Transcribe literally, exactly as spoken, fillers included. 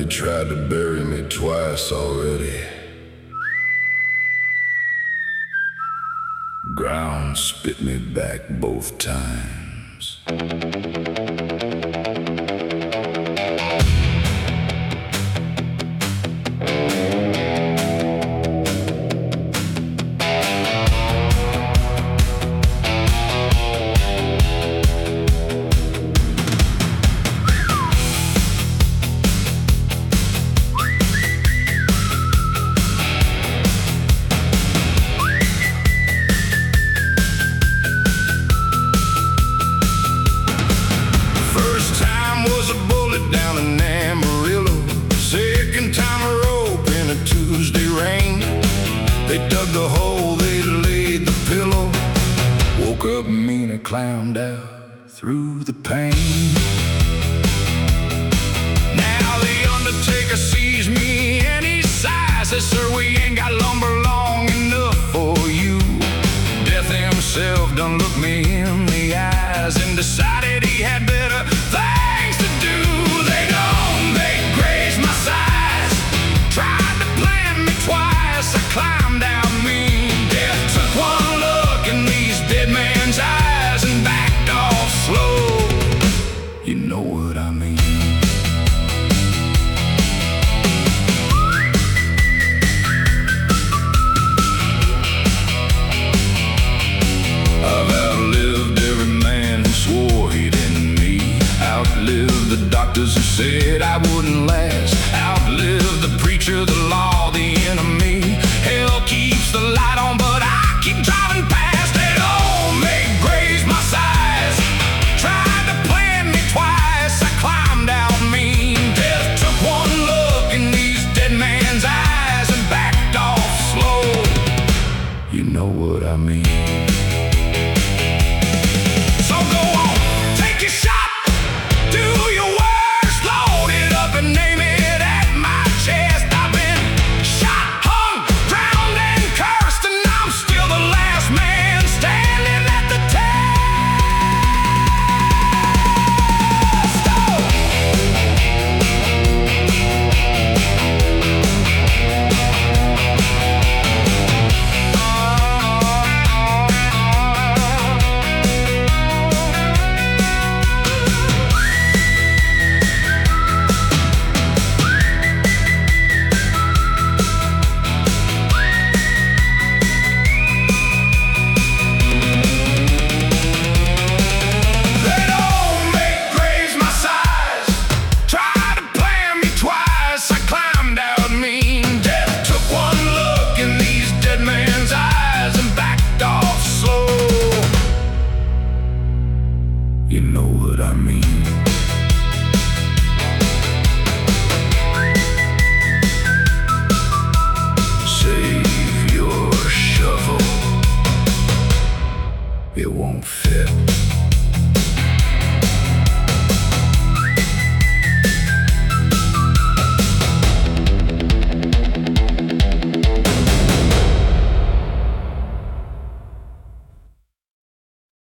tried to bury me twice already. Ground spit me back both times. They dug the hole, they laid the pillow. Woke up mean and climbed out through the pain. Now the undertaker sees me and he sighs, says, "Sir, we ain't got lumber long enough for you." Death himself done looked me in the eyes and decided he had better